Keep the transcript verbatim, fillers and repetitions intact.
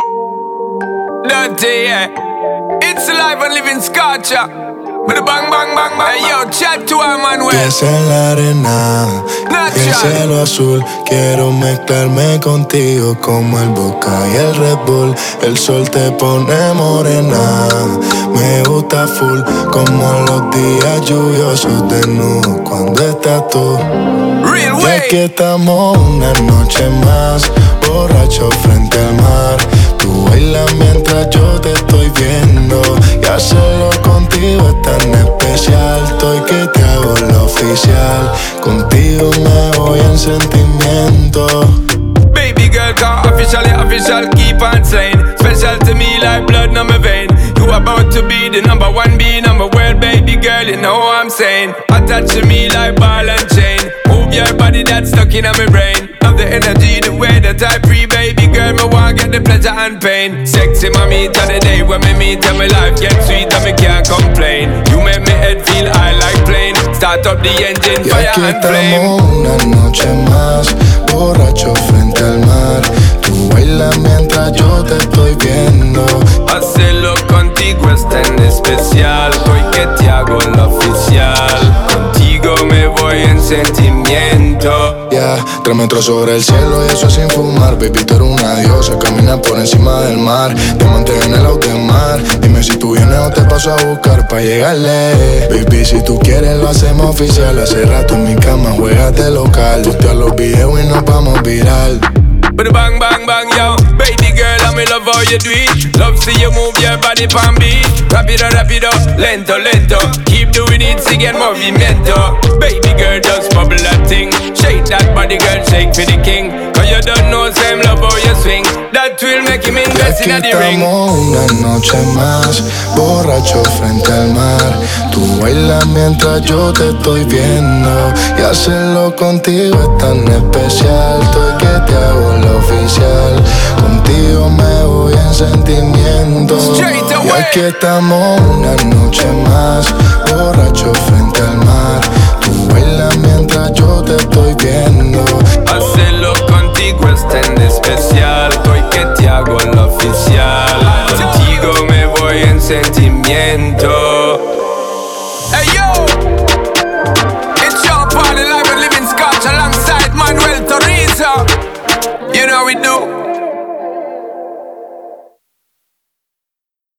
Dirty, yeah. It's alive and living Scorcher. With a bang, bang, bang, bang. Hey, yo, chat to our man, well. Pies en la arena y el cielo azul. Quiero mezclarme contigo como el Vodka y el Red Bull. El sol te pone morena. Me gusta full como los días lluviosos de nudo cuando estás tú. Real Y way. aquí estamos una noche más, borrachos frente al mar. Tú bailas mientras yo te estoy viendo. Y hacerlo contigo es tan especial. Estoy que te hago lo oficial. Contigo me voy en sentimiento. Baby girl, cause officially official, keep on saying. Special to me like blood in my vein. You about to be the number one, be number world, baby girl, you know what I'm saying. Attach to me like ball and chain. Move your body that's stuck in my brain. Love the energy, the way that I pre, baby girl, me want get the pleasure and pain. Sexy mommy, till the day when me meet and my life get sweet and me can't complain. You make me head feel high like plane. Start up the engine, Y fire aquí and flame. estamos una noche más, borrachos frente al mar. Tú bailas mientras yo te estoy viendo. Hacerlo contigo es tan especial. Hoy que te hago lo oficial. Contigo me voy en sentimiento. Ya, yeah, tres metros sobre el cielo y eso sin fumar. Baby, tú eres una diosa, camina por encima del mar. Diamante en el auto de mar. Dime si tú vienes o te paso a buscar pa' llegarle. Baby, si tú quieres lo hacemos oficial. Hace rato en mi cama juegas de local. Postear los videos y nos vamos viral. But bang, bang, bang, yo. Baby girl, I'm in love how you do it. Love see you move your body pan beat. Rapido, rapido, lento, lento. Keep doing it, sigue el movimiento. Baby girl, just bubble that thing. Shake that body, girl, shake for the king. Cause you don't know, same love how you swing. That will make him invest in the ring. Estamos una noche más, borrachos frente al mar. Tú bailas mientras yo te estoy viendo. Y hacerlo contigo es tan especial. Estoy que te hago lo oficial. Contigo me voy en sentimiento. Straight away. Y aquí estamos una noche más, borrachos frente al mar.